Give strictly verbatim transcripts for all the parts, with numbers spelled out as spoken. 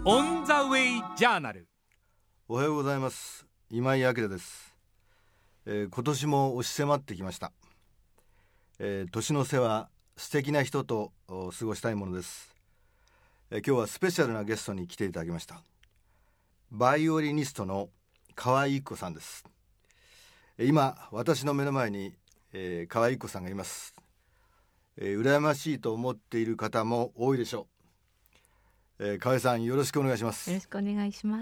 オンザウェイジャーナル。 おはようございます。今井明です、えー、今年も押し迫ってきました、えー、年の瀬は素敵な人と過ごしたいものです、えー、今日はスペシャルなゲストに来ていただきました。バイオリニストの河合郁子さんです。今私の目の前に、えー、河合郁子さんがいます、えー、羨ましいと思っている方も多いでしょう。えー、河合さん、よろしくお願いします。 よろしくお願いします。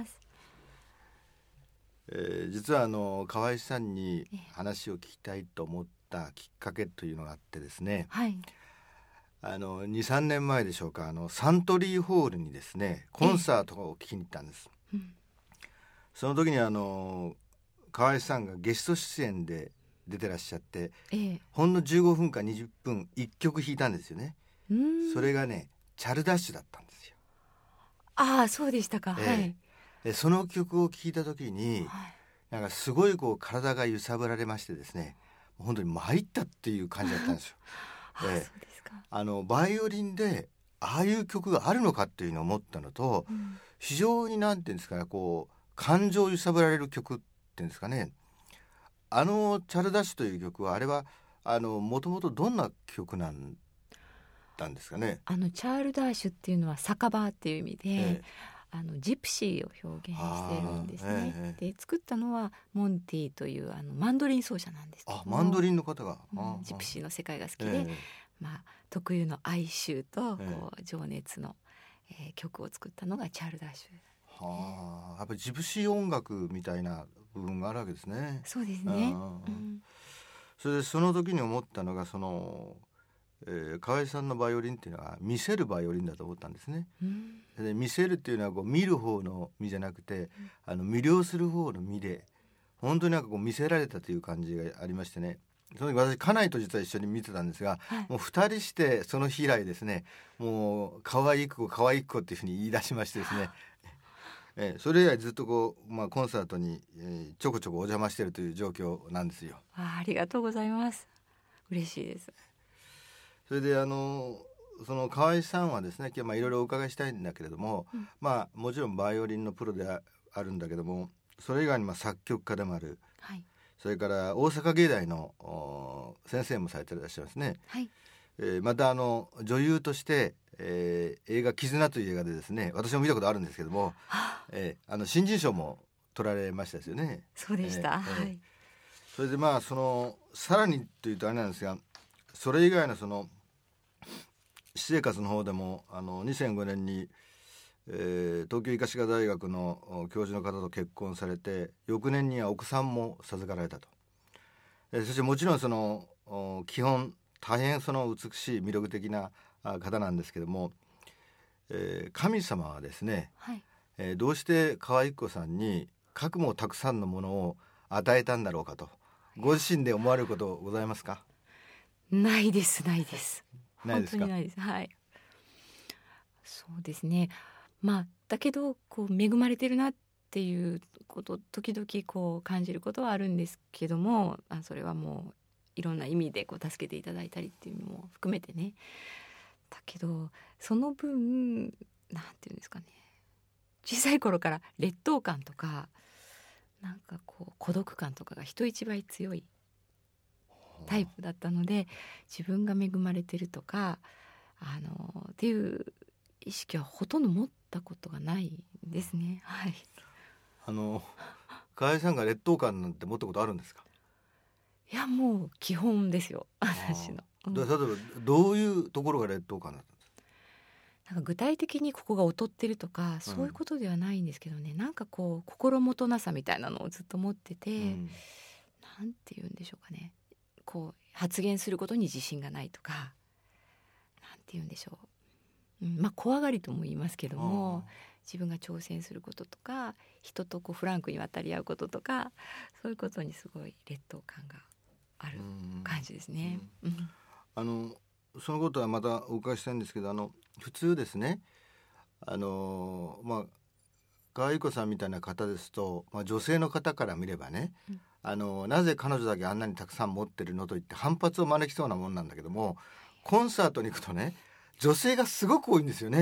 えー、実はあの河合さんに話を聞きたいと思ったきっかけというのがあってですね、 はい、 あの に,さん 年前でしょうか、あのサントリーホールにですねコンサートを聞きに行ったんです、うん、その時にあの河合さんがゲスト出演で出てらっしゃって、ええ、ほんのじゅうごふんかにじゅっぷんいっきょく弾いたんですよね。うーん、それがねチャルダッシュだったんですよ。 ああ、そうでしたか、ええ、はい。 でその曲を聴いた時に、はい、なんかすごいこう体が揺さぶられましてですね、本当に参ったっていう感じだったんですよ。 あ、ええ、そうですか。 あのバイオリンでああいう曲があるのかっていうのを思ったのと、うん、非常になんていうんですかね、こう感情を揺さぶられる曲っていうんですかね。あのチャルダッシュという曲はあれはあのもともとどんな曲なんだんですかね。 あのチャールダッシュっていうのは酒場っていう意味で、ええ、あのジプシーを表現してるんですね、ええ、で作ったのはモンティというあのマンドリン奏者なんですけども、 あ、マンドリンの方が、 うん、ジプシーの世界が好きで、ええ、まあ、特有の哀愁とこう情熱の、えー、曲を作ったのがチャールダッシュ、 はあ、やっぱりジプシー音楽みたいな部分があるわけですね。 そうですね、うん、 それでその時に思ったのがその、えー、河合さんのバイオリンっていうのは見せるバイオリンだと思ったんですね、うん、で見せるっていうのはこう見る方の見じゃなくて、うん、あの魅了する方の見で本当になんかこう見せられたという感じがありましてね。その時私家内と実は一緒に見てたんですが、はい、もうふたりしてその日以来ですね、もう可愛い子可愛い子っていうふうに言い出しましてですねえー、それ以来ずっとこう、まあ、コンサートに、えー、ちょこちょこお邪魔しているという状況なんですよ。 あ, ありがとうございます。嬉しいです。 それであのその河合さんはですね、今日まあいろいろお伺いしたいんだけれども、うん、まあもちろんバイオリンのプロで あ, あるんだけども、それ以外にまあ作曲家でもある、はい、それから大阪芸大の先生もされていらっしゃいますね、はい、えー、またあの女優としてえー、映画絆という映画でですね、私も見たことあるんですけども、えー、あの新人賞も取られましたですよね。 そうでした、えーえー、はい。 それでまあそのさらにというとあれなんですが、それ以外のその私生活の方でもあのにせんごねんに、えー、東京医科歯科大学の教授の方と結婚されて、翌年には奥さんも授かられたと、えー、そしてもちろんその基本大変その美しい魅力的な方なんですけども、えー、神様はですね、はい、えー、どうして河合郁子さんにかくもたくさんのものを与えたんだろうかとご自身で思われることございますか？ ないですないですないですか？ 本当にないです。はい、そうですね。まあだけどこう恵まれてるなっていうこと時々こう感じることはあるんですけども、あそれはもういろんな意味でこう助けていただいたりっていうのも含めてね。だけどその分なんていうんですかね、小さい頃から劣等感とかなんかこう孤独感とかが人一倍強いタイプだったので、自分が恵まれてるとかあのっていう意識はほとんど持ったことがないですね。はい。 あの河合さんが劣等感なんて持ったことあるんですか？ いやもう基本ですよ、私の。 うん、例えばどういうところが劣等感だったんですか？ なんか具体的にここが劣ってるとかそういうことではないんですけどね、うん、なんかこう心もとなさみたいなのをずっと持ってて、うん、なんて言うんでしょうかね、こう発言することに自信がないとか、なんて言うんでしょう、うん、まあ怖がりとも言いますけども、自分が挑戦することとか人とこうフランクに渡り合うこととか、そういうことにすごい劣等感がある感じですね。うんうん、 あのそのことはまたお伺いしたいんですけど、あの普通ですね、あのまあ河合郁子さんみたいな方ですと、まあ、女性の方から見ればね、うん、あのなぜ彼女だけあんなにたくさん持ってるのと言って反発を招きそうなもんなんだけども、コンサートに行くとね女性がすごく多いんですよね。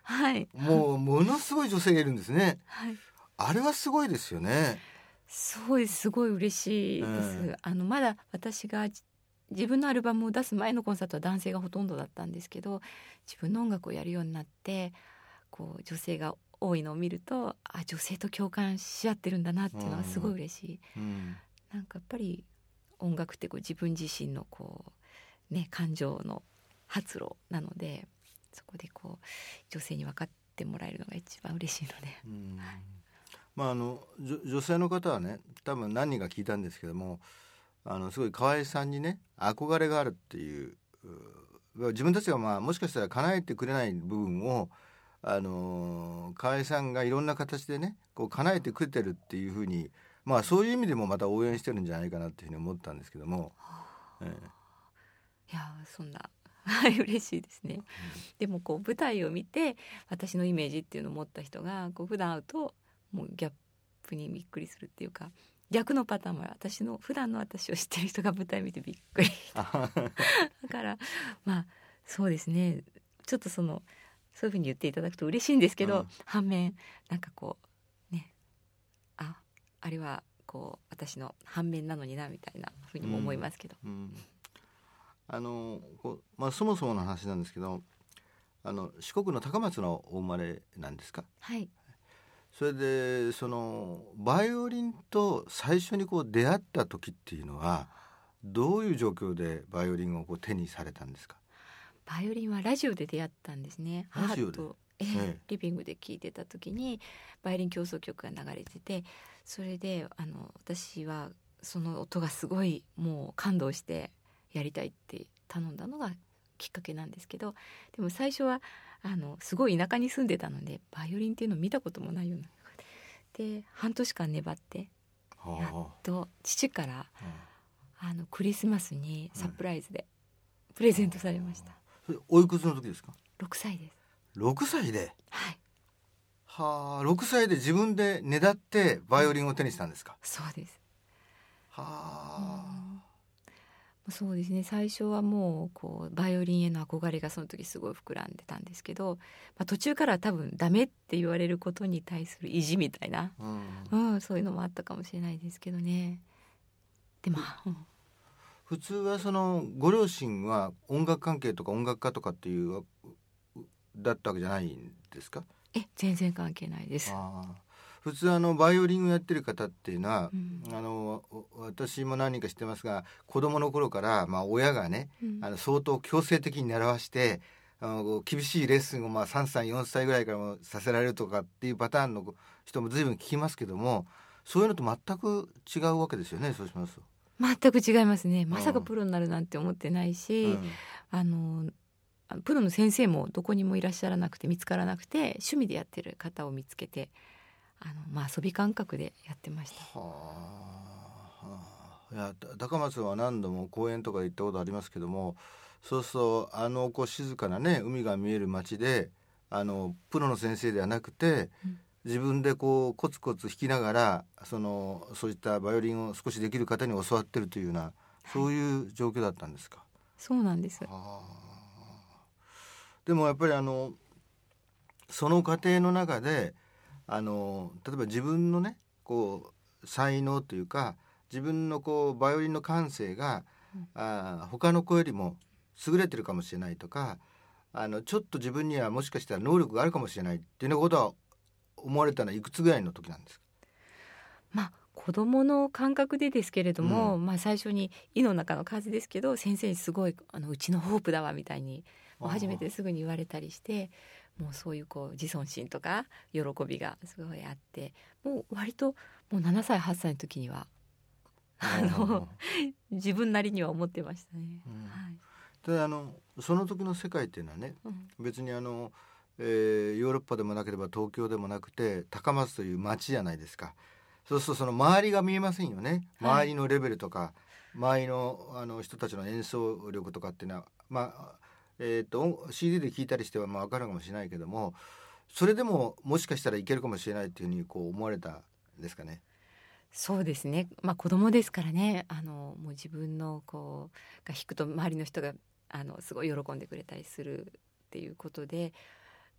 はい、 もうものすごい女性がいるんですね。 はい、 あれはすごいですよね。 そうです。すごい嬉しいです、 うんあのまだ私がじ自分のアルバムを出す前のコンサートは男性がほとんどだったんですけど、自分の音楽をやるようになってこう女性が多いのを見ると、あ、女性と共感し合ってるんだなっていうのはすごい嬉しい、 うんなんかやっぱり音楽ってこう自分自身のこうね感情の発露なので、そこでこう女性に分かってもらえるのが一番嬉しいので、 うんまあ、あの女女性の方はね、多分何人か聞いたんですけども、あのすごい河合さんにね憧れがあるっていう、う自分たちがまあもしかしたら叶えてくれない部分を、あの河合さんがいろんな形でねこう叶えてくれてるっていうふうに、まあそういう意味でもまた応援してるんじゃないかなっていうふうに思ったんですけども、ええいやそんなはい嬉しいですね、でもこう舞台を見て私のイメージっていうのを持った人がこう普段会うともうギャップにびっくりするっていうか、逆のパターンもある。私の普段の私を知ってる人が舞台見てびっくりだからまあそうですね、ちょっとそのそういうふうに言っていただくと嬉しいんですけど、 うん反面なんかこうね、ああれはこう私の反面なのになみたいなふうにも思いますけど、 うんあのこうまあ、そもそもの話なんですけど、あの四国の高松のお生まれなんですか？ はい、 それでそのバイオリンと最初にこう出会った時っていうのはどういう状況でバイオリンをこう手にされたんですか？ バイオリンはラジオで出会ったんですね。 ラジオで母と、ええええリビングで聴いてた時にバイオリン協奏曲が流れてて、それであの私はその音がすごいもう感動してやりたいって頼んだのがきっかけなんですけど、でも最初はあのすごい田舎に住んでたのでバイオリンっていうのを見たこともないようなで、半年間粘ってやっはと父からあ、 あのクリスマスにサプライズでプレゼントされました。 それおいくつの時ですか？ ろくさいです。 ろくさいで。 はい、 はあ、ろくさいで自分でねだってバイオリンを手にしたんですか？ そうです。 はあ、 そうですね、最初はもうこうバイオリンへの憧れがその時すごい膨らんでたんですけど、まあ、途中から多分ダメって言われることに対する意地みたいな、 うんうん、そういうのもあったかもしれないですけどね。でも、うん普通はそのご両親は音楽関係とか音楽家とかっていうだったわけじゃないんですか？ え全然関係ないです。 ああ、普通あのバイオリンをやってる方っていうのは、 うん、 あの私も何人か知ってますが、子供の頃から、まあ、親がね、 うん、 あの相当強制的に習わしてあの厳しいレッスンをまあさんさいよんさいぐらいからもさせられるとかっていうパターンの人も随分聞きますけども、そういうのと全く違うわけですよね。そうしますと、 全く違いますね。まさかプロになるなんて思ってないし、 うんあのプロの先生もどこにもいらっしゃらなくて見つからなくて、趣味でやってる方を見つけてあの、まあ、遊び感覚でやってました。 はあ、いや高松は何度も公園とか行ったことありますけども、そうするとあのこう静かなね海が見える街で、あのプロの先生ではなくて、 うん、 自分でこうコツコツ弾きながらそのそういったバイオリンを少しできる方に教わってるというような、そういう状況だったんですか？ そうなんです。 はあ、でもやっぱりあのその過程の中であの例えば自分のねこう才能というか自分のこうバイオリンの感性が、 うん、 あ他の子よりも優れてるかもしれないとか、あのちょっと自分にはもしかしたら能力があるかもしれないっていうようなことは思われたのはいくつぐらいの時なんですか？ まあ子どもの感覚でですけれども、 うまあ、最初に胃の中の数ですけど先生にすごいあのうちのホープだわみたいにもう初めてすぐに言われたりして、もうそういうこう自尊心とか喜びがすごいあって、もう割ともうななさいはっさいの時にはあの自分なりには思ってましたね。 うんはい、 であのその時の世界っていうのはね、 うん、 別にあの、えーヨーロッパでもなければ東京でもなくて高松という町じゃないですか。そうするとその周りが見えませんよね。 はい周りのレベルとか、周りの、あの人たちの演奏力とかっていうのは、まあえー、と シーディー で聞いたりしてはまあ分かるかもしれないけども、それでももしかしたらいけるかもしれないっていうふうにこう思われたんですかね。 そうですね、まあ、子供ですからね、あのもう自分のこうが弾くと周りの人があのすごい喜んでくれたりするっていうことで、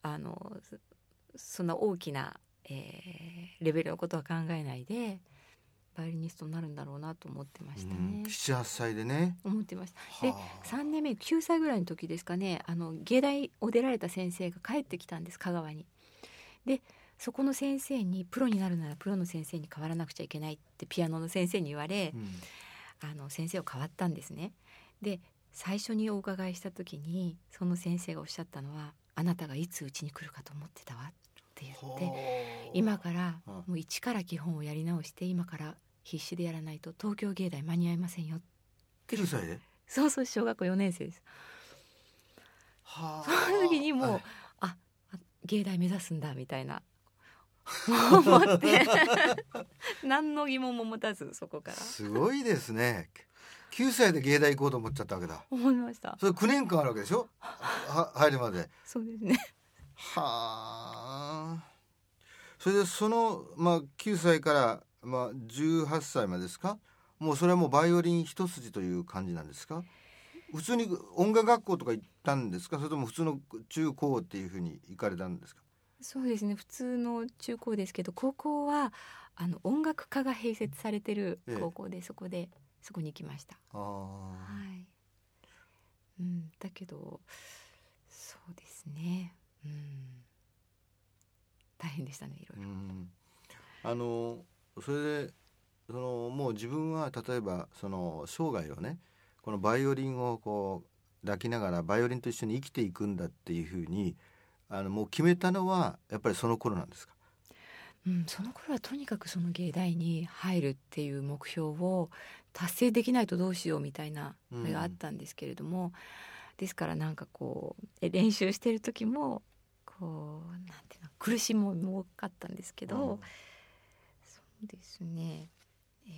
あのそんな大きな、えー、レベルのことは考えないでバイオリニストになるんだろうなと思ってましたね。 ななはっさいでね思ってました。ではあさんねんめきゅうさいぐらいの時ですかね、あの芸大を出られた先生が帰ってきたんです、香川に。でそこの先生にプロになるならプロの先生に変わらなくちゃいけないってピアノの先生に言われ、 うん、 あの先生を変わったんですね。で最初にお伺いした時にその先生がおっしゃったのは、あなたがいつうちに来るかと思ってたわって言って、今からもう一から基本をやり直して今から必死でやらないと東京芸大間に合いませんよって。 きゅうさいでそうそう、小学校よねん生です。 はその時にもう、 はいあ芸大目指すんだみたいな思って何の疑問も持たずそこからすごいですね。きゅうさいで芸大行こうと思っちゃったわけだ。 思いました。 それきゅうねんかんあるわけでしょは入るまで。 そうですね。 はあ。それでその、まあ、きゅうさいから、まあ、じゅうはっさいまでですか。もうそれはもうバイオリン一筋という感じなんですか。普通に音楽学校とか行ったんですか、それとも普通の中高っていうふうに行かれたんですか。 そうですね、普通の中高ですけど、高校はあの音楽科が併設されてる高校で、ええ、そこでそこに行きました。 あ、 はい、うん、だけどそうですね、うん、大変でしたね、いろいろ。うん、 あのそれでそのもう自分は例えばその生涯をね、このバイオリンをこう抱きながらバイオリンと一緒に生きていくんだっていうふうにあのもう決めたのはやっぱりその頃なんですか。 うん、その頃はとにかくその芸大に入るっていう目標を達成できないとどうしようみたいなのがあったんですけれども、うん、ですからなんかこう練習してる時もこうなんていうの苦しみも多かったんですけど、うん、そうですね、え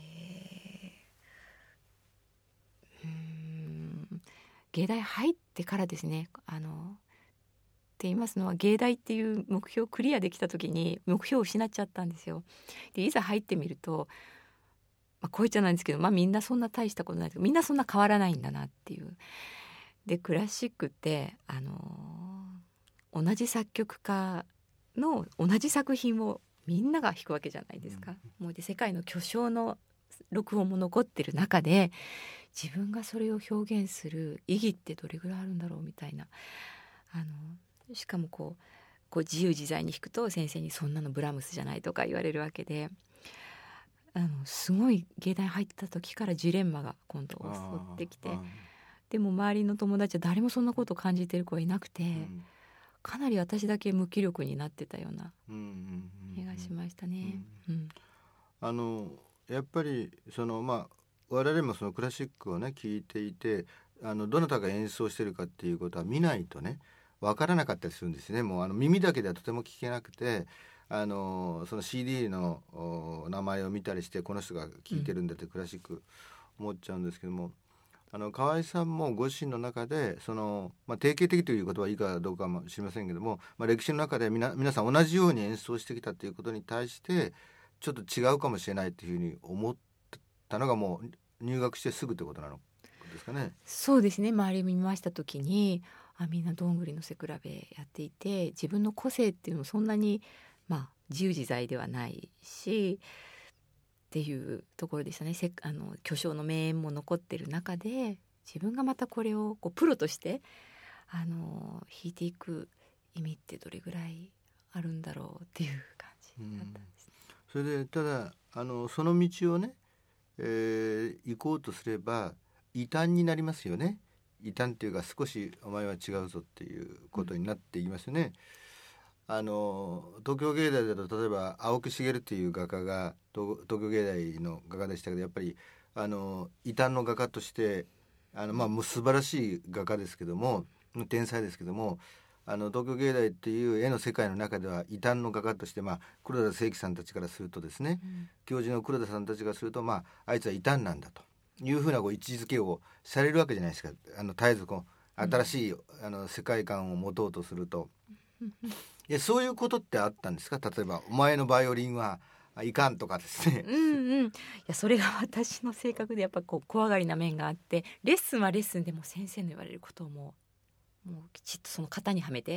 ー、うーん芸大入ってからですね、あのって言いますのは、芸大っていう目標をクリアできた時に目標を失っちゃったんですよ。でいざ入ってみると、まあ、こう言っちゃなんですけど、まあ、みんなそんな大したことないけどみんなそんな変わらないんだなっていう。でクラシックってあのー、同じ作曲家の同じ作品をみんなが弾くわけじゃないですか、うん、もうで世界の巨匠の録音も残ってる中で自分がそれを表現する意義ってどれぐらいあるんだろうみたいな、あのしかもこう、こう自由自在に弾くと先生にそんなのブラームスじゃないとか言われるわけで、あのすごい芸大入った時からジレンマが今度襲ってきて、でも周りの友達は誰もそんなことを感じてる子はいなくて、うん、かなり私だけ無気力になってたような気がしましたね。 あのやっぱりそのまあ我々もそのクラシックをね聴いていて、あのどなたが演奏してるかっていうことは見ないとね分からなかったりするんですね。もうあの耳だけではとても聞けなくて、あのその シーディー の名前を見たりしてこの人が聴いてるんだってクラシック思っちゃうんですけども、うん、あの河合さんもご自身の中でその、まあ、定型的という言葉はいいかどうかも知りませんけども、まあ、歴史の中でみな皆さん同じように演奏してきたということに対してちょっと違うかもしれないというふうに思ったのがもう入学してすぐということなのですかね。 そうですね、周り見ました時にあみんなどんぐりの背比べやっていて、自分の個性っていうのもそんなに、まあ、自由自在ではないしっていうところでしたね。せあの巨匠の名演も残ってる中で自分がまたこれをこうプロとしてあの弾いていく意味ってどれぐらいあるんだろうっていう感じだったんです、 うん、それでただあのその道をね、えー、行こうとすれば異端になりますよね。異端っていうか少しお前は違うぞっていうことになっていきますね、うん、あの東京芸大だと例えば青木茂っていう画家が 東, 東京芸大の画家でしたけど、やっぱりあの異端の画家としてあの、まあ、もう素晴らしい画家ですけども天才ですけども、あの東京芸大っていう絵の世界の中では異端の画家として、まあ、黒田清輝さんたちからするとですね、うん、教授の黒田さんたちがすると、まあ、あいつは異端なんだというふうなこう位置づけをされるわけじゃないですか。あの絶えずこう新しい、うん、あの世界観を持とうとするといやそういうことってあったんですか。例えばお前のバイオリンはいかんとかですね。 うんうん、いやそれが私の性格でやっぱこう怖がりな面があって、レッスンはレッスンでも先生の言われることをもう、もうきちっとその型にはめて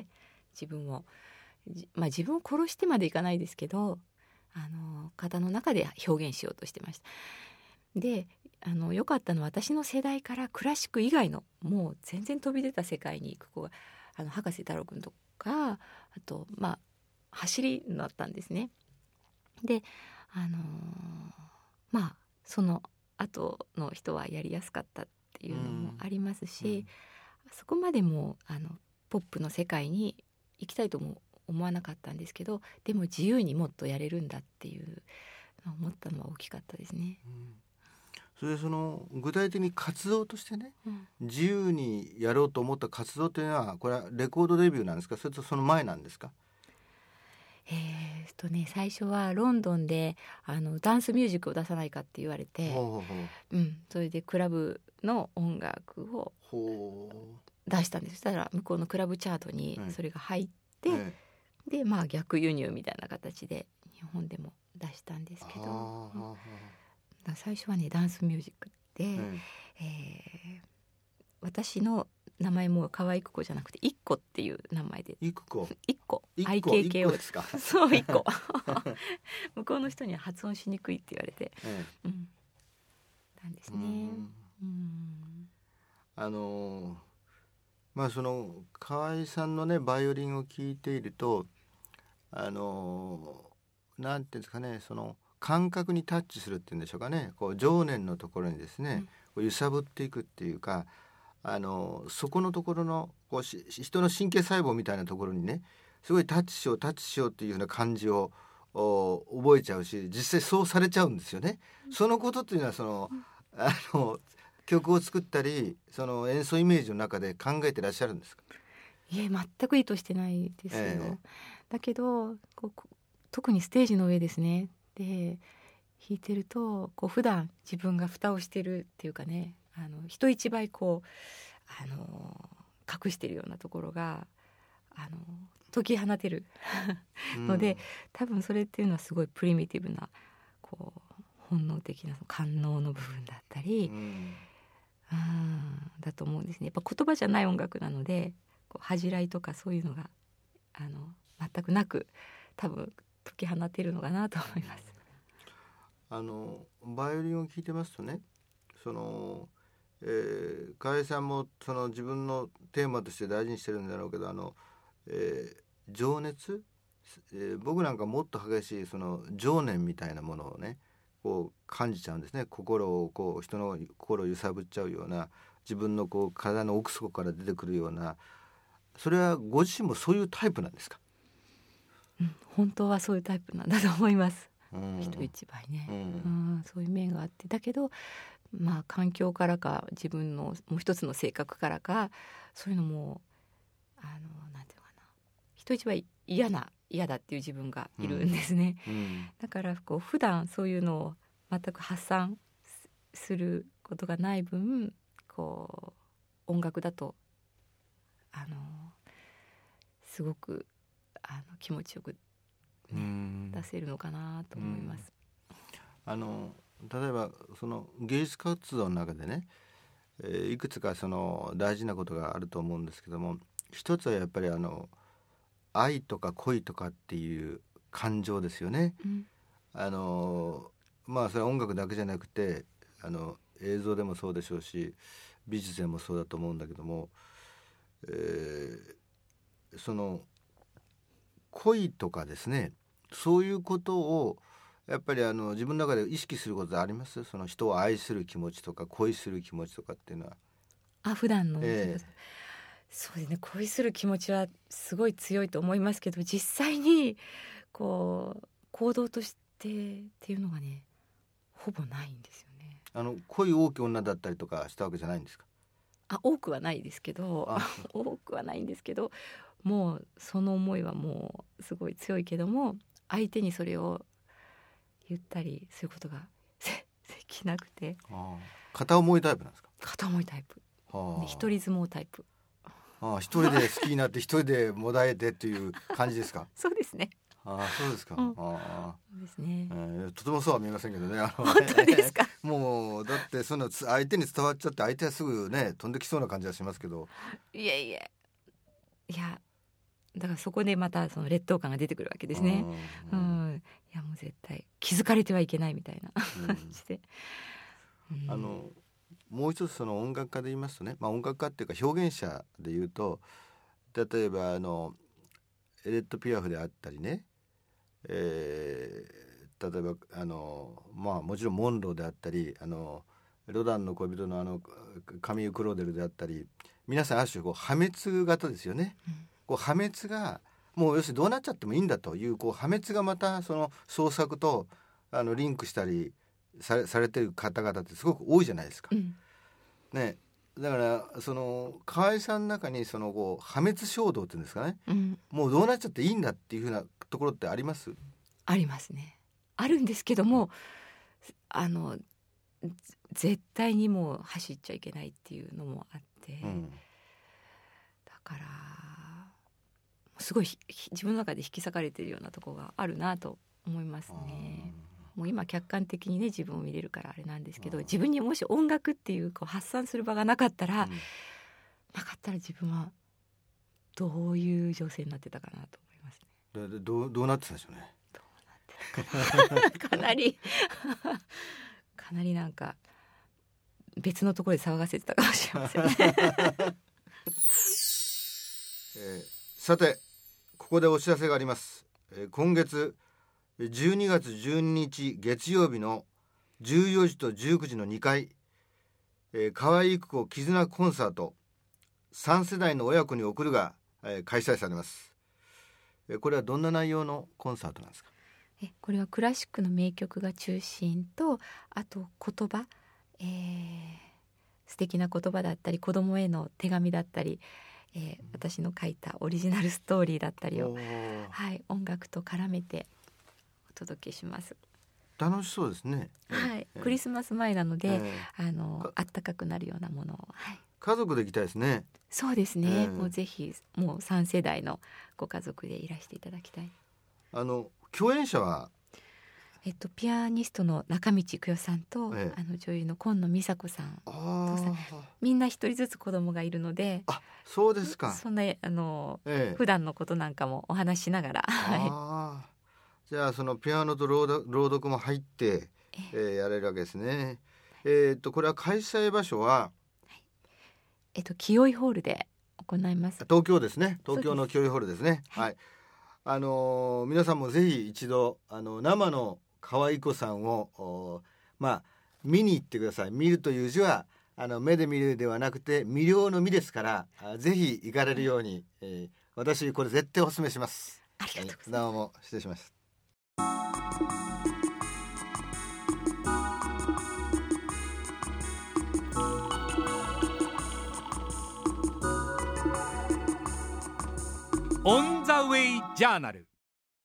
自分を、まあ、自分を殺してまでいかないですけど、あの型の中で表現しようとしてました。で、あの良かったのは私の世代からクラシック以外のもう全然飛び出た世界に行く子が、あの博士太郎君とか、あとまあ走りだったんですね。で、あのー、まあその後の人はやりやすかったっていうのもありますし、うん、そこまでもあのポップの世界に行きたいとも思わなかったんですけど、でも自由にもっとやれるんだっていうのを思ったのは大きかったですね。うん、 それでその具体的に活動としてね、うん、自由にやろうと思った活動というのは、これはレコードデビューなんですか、それとその前なんですか？ えー、っとね最初はロンドンであのダンスミュージックを出さないかって言われて、ほうほうほう、うん、それでクラブの音楽を出したんです。そしたら向こうのクラブチャートにそれが入って、うん、でまあ逆輸入みたいな形で日本でも出したんですけど、うん、だ最初はねダンスミュージックで、うん、えー、私の名前も可愛い子じゃなくて一個っていう名前で、 一個一個 アイケーケーオー ですか？そう一個向こうの人には発音しにくいって言われて、うん、なんですね。うん、 あのまあその河合さんのねバイオリンを聴いていると、あのなんていうんですかね、その感覚にタッチするっていうんでしょうかね、こう情念のところにですね、うん、揺さぶっていくっていうか、あのそこのところのこうし人の神経細胞みたいなところにね、すごいタッチしようタッチしようっていうような感じを覚えちゃうし、実際そうされちゃうんですよね。そのことっていうのはその、あの曲を作ったりその演奏イメージの中で考えてらっしゃるんですか？ いえ、全く意図してないですよ、えー、だけどこう特にステージの上ですねで弾いてると、こう普段自分が蓋をしてるっていうかね、あの人一倍こうあの隠してるようなところがあの解き放てるので、うん、多分それっていうのはすごいプリミティブなこう本能的な官能の部分だったり、うん、うんだと思うんですね。やっぱ言葉じゃない音楽なので、こう恥じらいとかそういうのがあの全くなく多分解き放てるのかなと思います。 あのバイオリンを聴いてますとね、その、えー、河合さんもその自分のテーマとして大事にしてるんだろうけど、あの、えー、情熱、えー、僕なんかもっと激しいその情念みたいなものをねこう感じちゃうんですね。心をこう人の心を揺さぶっちゃうような、自分のこう体の奥底から出てくるような、それはご自身もそういうタイプなんですか？ うん、本当はそういうタイプなんだと思います。うん、人一倍ね、うんうん、そういう面があって、だけどまあ環境からか自分のもう一つの性格からか、そういうのもあのなんていうのかな、人一倍嫌な嫌だっていう自分がいるんですね、うんうん、だからこう普段そういうのを全く発散することがない分、こう音楽だとあのすごくあの気持ちよく、ね、出せるのかなと思います。 あの例えばその芸術活動の中でね、えー、いくつかその大事なことがあると思うんですけども、一つはやっぱりあの愛とか恋とかっていう感情ですよね、うん、あのまあそれは音楽だけじゃなくてあの映像でもそうでしょうし美術でもそうだと思うんだけども、えー、その恋とかですね、そういうことをやっぱりあの自分の中で意識することあります？その人を愛する気持ちとか恋する気持ちとかっていうのは。 あ、普段の、えー、そうですね、恋する気持ちはすごい強いと思いますけど、実際にこう行動としてっていうのがねほぼないんですよね。 あの恋多き女だったりとかしたわけじゃないんですか？ あ、多くはないですけど多くはないんですけど、もうその思いはもうすごい強いけども、相手にそれを言ったりすることができなくて。 あ、片思いタイプなんですか？ 片思いタイプで、一人相撲タイプ。 ああ、一人で好きになって一人でもだえてっていう感じですか？ そうですね。 ああ、そうですか、うん、あそうですね、 えー、とてもそうは見えませんけどね。あの本当ですか？ もうだってその相手に伝わっちゃって相手はすぐね飛んできそうな感じはしますけど。 いえいえ、いやだからそこでまたその劣等感が出てくるわけですね。うん、いやもう絶対気づかれてはいけないみたいな感じで、 うん、あのもう一つその音楽家で言いますとね、まあ、音楽家っていうか表現者で言うと、例えばあのエレット・ピアフであったりね、えー、例えばあの、まあ、もちろんモンローであったり、あのロダンの恋人のあのカミーユ・クローデルであったり、皆さんある種こう破滅型ですよね、うん、こう破滅がもう要するにどうなっちゃってもいいんだという、こう破滅がまたその創作とあのリンクしたりさ, されてる方々ってすごく多いじゃないですか、うんね、だからその河合さんの中にそのこう破滅衝動っていうんですかね、うん、もうどうなっちゃっていいんだっていうふうなところってあります？ ありますね。あるんですけども、あの絶対にもう走っちゃいけないっていうのもあって、うん、だからすごい自分の中で引き裂かれているようなところがあるなと思いますね。もう今客観的にね自分を見れるからあれなんですけど、自分にもし音楽っていうこう発散する場がなかったら、うん、なかったら自分はどういう情勢になってたかなと思いますね。 でどう、どうなってたんでしょうね。 どうなってたかなかなりかなりなんか別のところで騒がせてたかもしれませんね、 えー、さてここでお知らせがあります、えー、今月じゅうにがつじゅうににち月曜日のじゅうよじとじゅうくじのにかい、えー、河合育子絆コンサートさん世代の親子に送るが、えー、開催されます、えー、これはどんな内容のコンサートなんですか？ えこれはクラシックの名曲が中心と、あと言葉、えー、素敵な言葉だったり子供への手紙だったり、えー、私の書いたオリジナルストーリーだったりを、はい、音楽と絡めてお届けします。 楽しそうですね。 はい、えー、クリスマス前なので、えー、あのあったかくなるようなものを、はい、 家族で行きたいですね。 そうですね、えー、もうぜひもうさん世代のご家族でいらしていただきたい。 あの共演者はえっと、ピアニストの中道久代さんと、ええ、あの女優の今野美沙子さんとさ、みんな一人ずつ子供がいるので。 あ、そうですか。 そんなあの、ええ、普段のことなんかもお話しながら、 あじゃあそのピアノと朗読、朗読も入って、えええー、やれるわけですね。えー、っとこれは開催場所は、はい、 えっと清井ホールで行います。 東京ですね。東京の清井ホールですね。はい、はい、あのー、皆さんもぜひ一度あの生の河合子さんをまあ見に行ってください。見るという字はあの目で見るではなくて魅了の魅ですから、ぜひ行かれるように、えー、私これ絶対お勧めします。 ありがとうございます。 どうも失礼しました。 オンザウェイジャーナル。